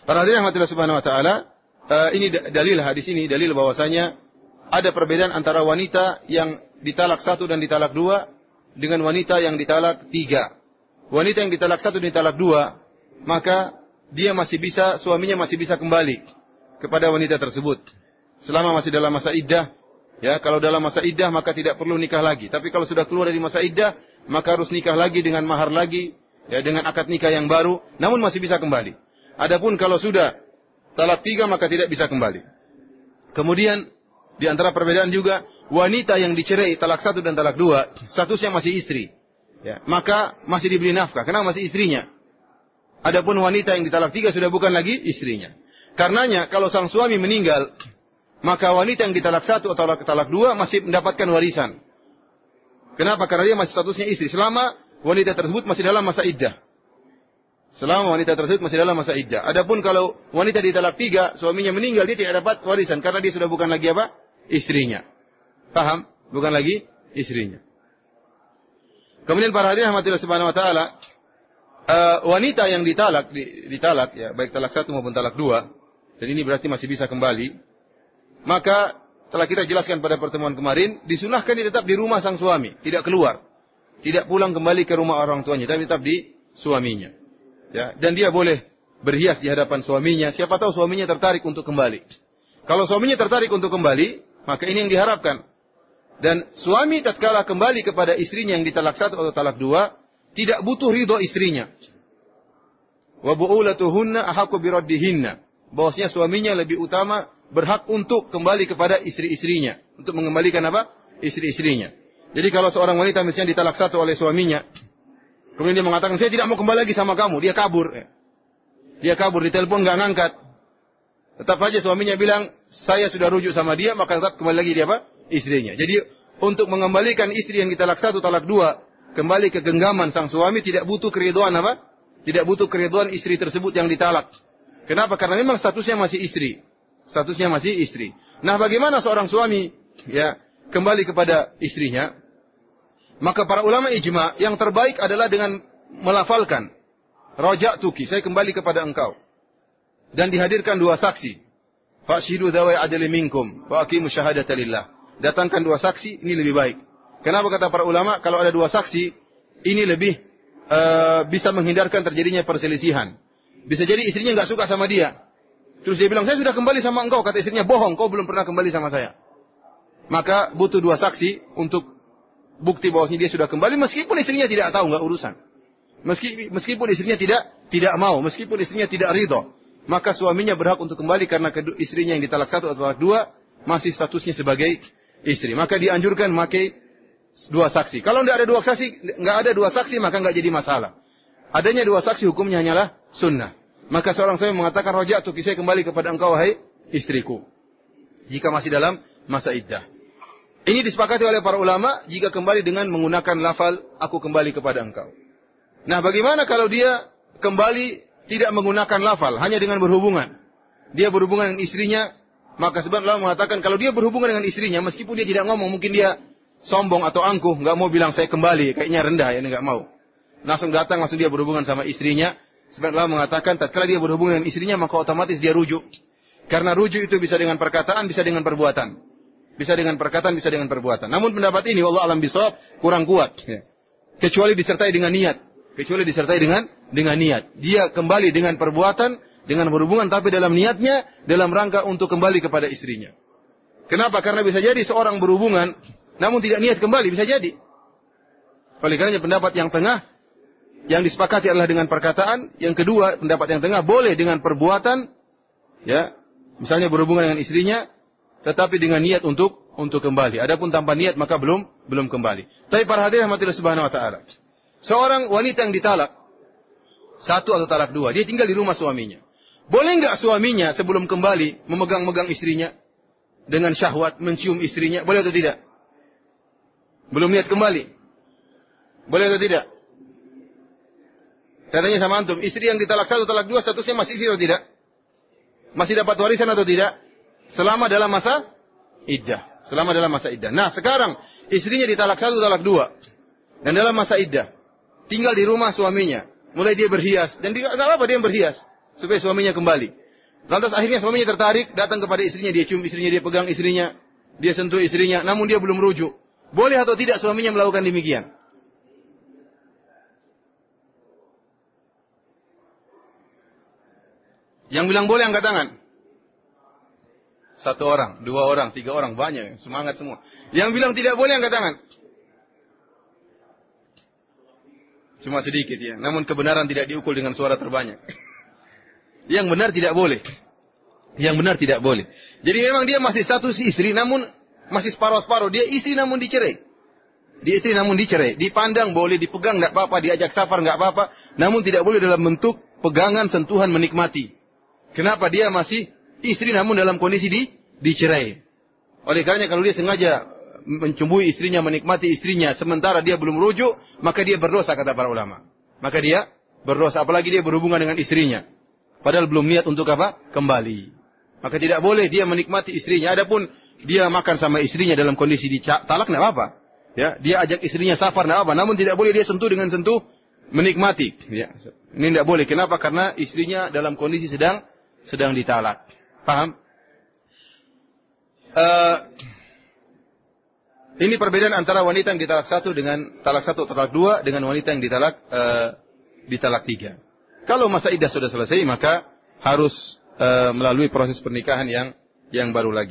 Para hadirin rahmatillah subhanahu wa ta'ala, ini dalil hadis ini, dalil bahwasanya ada perbedaan antara wanita yang ditalak 1 dan ditalak 2 dengan wanita yang ditalak 3. Wanita yang ditalak 1 dan ditalak 2, maka dia masih bisa, suaminya masih bisa kembali kepada wanita tersebut selama masih dalam masa iddah. Ya, kalau dalam masa iddah maka tidak perlu nikah lagi. Tapi kalau sudah keluar dari masa iddah, maka harus nikah lagi dengan mahar lagi, ya, dengan akad nikah yang baru, namun masih bisa kembali. Adapun kalau sudah talak 3 maka tidak bisa kembali. Kemudian di antara perbedaan juga, wanita yang dicerai talak 1 dan talak 2, statusnya masih istri. Ya, maka masih diberi nafkah karena masih istrinya. Adapun wanita yang ditalak 3 sudah bukan lagi istrinya. Karenanya kalau sang suami meninggal, maka wanita yang ditalak 1 atau talak 2 masih mendapatkan warisan. Kenapa? Karena dia masih statusnya istri selama wanita tersebut masih dalam masa iddah. Selama wanita tersebut masih dalam masa iddah. Adapun kalau wanita ditalak 3, suaminya meninggal, dia tidak dapat warisan karena dia sudah bukan lagi apa? Istrinya. Paham? Bukan lagi istrinya. Kemudian para hadirin rahmatillah subhanahu wa ta'ala, wanita yang ditalak ya, baik talak 1 maupun talak 2, dan ini berarti masih bisa kembali, maka telah kita jelaskan pada pertemuan kemarin, disunahkan dia tetap di rumah sang suami, tidak keluar, tidak pulang kembali ke rumah orang tuanya, tapi tetap di suaminya. Ya, dan dia boleh berhias di hadapan suaminya. Siapa tahu suaminya tertarik untuk kembali. Kalau suaminya tertarik untuk kembali, maka ini yang diharapkan. Dan suami tatkala kembali kepada istrinya yang ditalak 1 atau talak 2, tidak butuh ridho istrinya. Wa bu'ulatuhunna ahaqqu biraddihinna. Bahwasanya suaminya lebih utama, berhak untuk kembali kepada istri-istrinya, untuk mengembalikan apa? Istri-istrinya. Jadi kalau seorang wanita misalnya ditalak 1 oleh suaminya, kemudian dia mengatakan, saya tidak mau kembali lagi sama kamu. Dia kabur. Dia kabur, ditelepon nggak ngangkat. Tetap aja suaminya bilang, saya sudah rujuk sama dia, maka tetap kembali lagi dia apa? Istrinya. Jadi untuk mengembalikan istri yang ditalak 1, talak 2, kembali ke genggaman sang suami, tidak butuh keridhaan apa? Tidak butuh keridhaan istri tersebut yang ditalak. Kenapa? Karena memang statusnya masih istri. Statusnya masih istri. Nah, bagaimana seorang suami ya kembali kepada istrinya? Maka para ulama ijma, yang terbaik adalah dengan melafalkan raja'tuki, saya kembali kepada engkau. Dan dihadirkan 2 saksi. Fa'shidu dzawai adli minkum wa aqimu syahadata lillah. Datangkan 2 saksi, ini lebih baik. Kenapa kata para ulama? Kalau ada 2 saksi, ini lebih bisa menghindarkan terjadinya perselisihan. Bisa jadi istrinya nggak suka sama dia. Terus dia bilang, saya sudah kembali sama engkau. Kata istrinya, bohong, kau belum pernah kembali sama saya. Maka butuh 2 saksi untuk bukti bahwasanya dia sudah kembali, meskipun istrinya tidak tahu, nggak urusan. Meskipun istrinya tidak mau, meskipun istrinya tidak ridho, maka suaminya berhak untuk kembali karena istrinya yang ditalak 1 atau talak 2 masih statusnya sebagai istri. Maka dianjurkan memakai 2 saksi. Kalau nggak ada 2 saksi, maka nggak jadi masalah. Adanya 2 saksi hukumnya hanyalah sunnah. Maka seorang suami mengatakan, raja'tuki, saya kembali kepada engkau wahai istriku, jika masih dalam masa iddah. Ini disepakati oleh para ulama jika kembali dengan menggunakan lafal aku kembali kepada engkau. Nah, bagaimana kalau dia kembali tidak menggunakan lafal, hanya dengan berhubungan? Dia berhubungan dengan istrinya, maka sebenarnya Allah mengatakan kalau dia berhubungan dengan istrinya, meskipun dia tidak ngomong, mungkin dia sombong atau angkuh, nggak mau bilang saya kembali, kayaknya rendah ya, nggak mau. Langsung datang, langsung dia berhubungan sama istrinya. Sebenarnya Allah mengatakan tatkala dia berhubungan dengan istrinya, maka otomatis dia rujuk. Karena rujuk itu bisa dengan perkataan, bisa dengan perbuatan. Bisa dengan perkataan, bisa dengan perbuatan. Namun pendapat ini, wallahu a'lam bishawab, kurang kuat. Ya. Kecuali disertai dengan niat. Kecuali disertai dengan niat. Dia kembali dengan perbuatan, dengan berhubungan, tapi dalam niatnya, dalam rangka untuk kembali kepada istrinya. Kenapa? Karena bisa jadi seorang berhubungan, namun tidak niat kembali, bisa jadi. Oleh karenanya pendapat yang tengah, yang disepakati adalah dengan perkataan. Yang kedua, pendapat yang tengah, boleh dengan perbuatan, ya, misalnya berhubungan dengan istrinya, tetapi dengan niat untuk kembali. Adapun tanpa niat maka belum kembali. Tapi para hadirin rahmatillah subhanahu wa ta'ala, seorang wanita yang ditalak 1 atau talak 2, dia tinggal di rumah suaminya. Boleh enggak suaminya sebelum kembali memegang-megang istrinya dengan syahwat, mencium istrinya? Boleh atau tidak? Belum niat kembali. Boleh atau tidak? Saya tanya sama antum, istri yang ditalak 1, talak 2 statusnya masih istri atau tidak? Masih dapat warisan atau tidak? Selama dalam masa iddah. Selama dalam masa iddah. Nah, sekarang istrinya ditalak 1, talak 2. Dan dalam masa iddah. Tinggal di rumah suaminya. Mulai dia berhias. Dan tidak apa-apa dia berhias. supaya suaminya kembali. Lantas akhirnya suaminya tertarik, datang kepada istrinya, dia cium istrinya, dia pegang istrinya, dia sentuh istrinya, namun dia belum rujuk. Boleh atau tidak suaminya melakukan demikian? Yang bilang boleh angkat tangan. 1 orang, 2 orang, 3 orang, banyak, semangat semua. Yang bilang tidak boleh angkat tangan. Cuma sedikit ya, namun kebenaran tidak diukur dengan suara terbanyak. Yang benar tidak boleh. Yang benar tidak boleh. Jadi memang dia masih satu istri, namun masih separuh-separuh. Dia istri namun dicerai. Dia istri namun dicerai. Dipandang boleh, dipegang nggak apa-apa, diajak safar nggak apa-apa, namun tidak boleh dalam bentuk pegangan, sentuhan, menikmati. Kenapa? Dia masih istri namun dalam kondisi dicerai. Oleh karenanya kalau dia sengaja mencumbui istrinya, menikmati istrinya, sementara dia belum rujuk, maka dia berdosa kata para ulama. Maka dia berdosa, apalagi dia berhubungan dengan istrinya. Padahal belum niat untuk apa? Kembali. Maka tidak boleh dia menikmati istrinya. Adapun dia makan sama istrinya dalam kondisi ditalak, tidak apa-apa. Ya, dia ajak istrinya safar, tidak apa. Namun tidak boleh dia sentuh dengan sentuh menikmati. Ya, ini tidak boleh. Kenapa? Karena istrinya dalam kondisi sedang ditalak. Paham? Ini perbedaan antara wanita yang ditalak 1 dengan talak 1 atau talak 2 dengan wanita yang ditalak 3. Kalau masa iddah sudah selesai, maka harus melalui proses pernikahan yang baru lagi.